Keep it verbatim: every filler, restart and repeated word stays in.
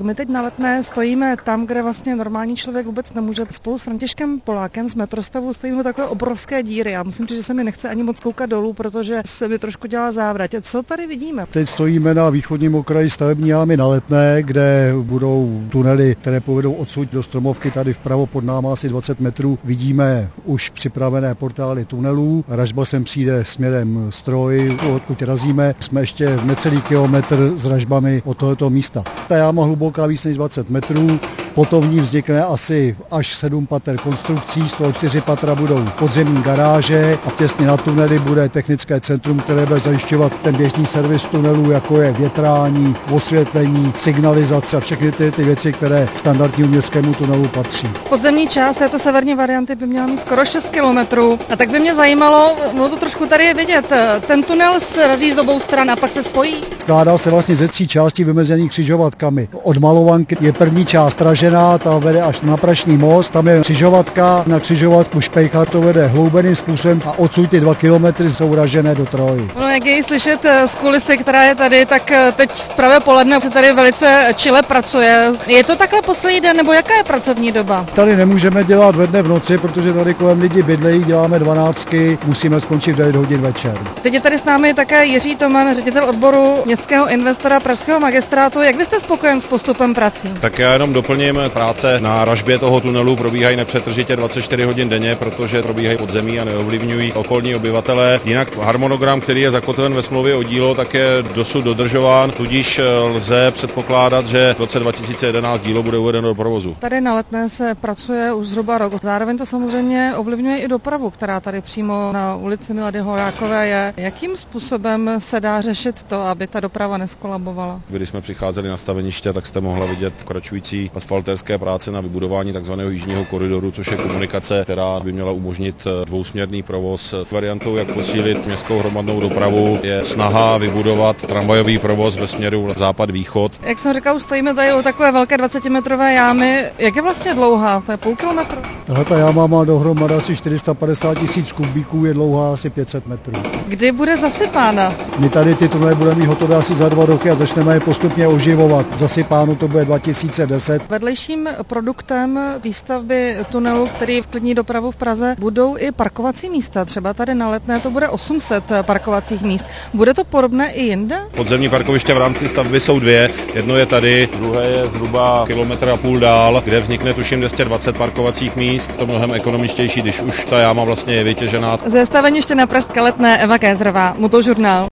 My teď na Letné stojíme tam, kde vlastně normální člověk vůbec nemůže. Spolu s Františkem Polákem z metrostavu stojíme takové obrovské díry. Já musím říct, že se mi nechce ani moc koukat dolů, protože se mi trošku dělá závrať. Co tady vidíme? Teď stojíme na východním okraji stavební jámy na Letné, kde budou tunely, které povedou odsud do Stromovky. Tady vpravo pod náma asi dvacet metrů vidíme už připravené portály tunelů. Ražba sem přijde směrem Stroj, odkud razíme. Jsme ještě v necelý kilometr s ražbami od tohoto místa. Ta jáma hluboká víc než dvacet metrů, potom v ní vznikne asi až sedm pater konstrukcí, z toho čtyři patra budou podzemní garáže a těsně na tunely bude technické centrum, které bude zajišťovat ten běžný servis tunelů, jako je větrání, osvětlení, signalizace a všechny ty, ty věci, které standardnímu městskému tunelu patří. Podzemní část této severní varianty by měla mít skoro šest kilometrů. A tak by mě zajímalo, no to trošku tady je vidět, ten tunel se razí z obou stran a pak se spojí. Skládá se vlastně ze tří částí vymezených křižovatkami. Od Malovanky je první část ražená, ta vede až na Prašný most, tam je křižovatka, na křižovatku Špejcha to vede hloubeným způsobem a odsud ty dva kilometry jsou ražené do Troji. No, jak je slyšet z kulisy, která je tady, tak teď v pravé poledne se tady velice čile pracuje. Je to takhle po celý den, nebo jaká je pracovní doba? Tady nemůžeme dělat ve dne v noci, protože tady kolem lidi bydlejí, děláme dvanáctky, musíme skončit v devět hodin večer. Teď je tady s námi také Jiří Toman, ředitel odboru městského investora pražského magistrátu. Jak vy jste spokojen s postupem prací? Tak já jenom doplním, práce na ražbě toho tunelu probíhají nepřetržitě dvacet čtyři hodin denně, protože probíhají podzemí a neovlivňují okolní obyvatele. Jinak harmonogram, který je zakotven ve smlouvě o dílo, tak je dosud dodržován, tudíž lze předpokládat, že v roce dva tisíce jedenáct dílo bude uvedeno do provozu. Tady na Letné se pracuje už zhruba rok. Zároveň to samozřejmě ovlivňuje i dopravu, která tady přímo na ulici Milady Horákové je. Jakým způsobem se dá řešit to, aby ta doprava neskolabovala? Když jsme přicházeli na staveniště, tak jste mohla vidět pokračující asfaltérské práce na vybudování tzv. Jižního koridoru, což je komunikace, která by měla umožnit dvousměrný provoz. Variantou, jak posílit městskou hromadnou dopravu, je snaha vybudovat tramvajový provoz ve směru západ-východ. Jak jsem říkal, už stojíme tady u takové velké dvacetimetrové jámy. Jak je vlastně dlouhá? To je půl kilometru? Tato jáma má dohromady asi čtyři sta padesát tisíc kubíků, je dlouhá asi pět set metrů. Kdy bude zasypána? My tady ty tunely budeme mít hotové asi za dva roky a začneme je postupně oživovat. Zasypáno to bude dva tisíce deset. Vedlejším produktem výstavby tunelu, který sklidní dopravu v Praze, budou i parkovací místa. Třeba tady na Letné to bude osm set parkovacích míst. Bude to podobné i jinde? Podzemní parkoviště v rámci stavby jsou dvě. Jedno je tady, druhé je zhruba kilometr a půl dál, kde vznikne tuším dvě stě dvacet parkovacích míst. To mnohem ekonomičtější, když už ta jáma vlastně je vytěžená. Ze staveniště na pražské Letné Eva Kézrová, Motožurnál.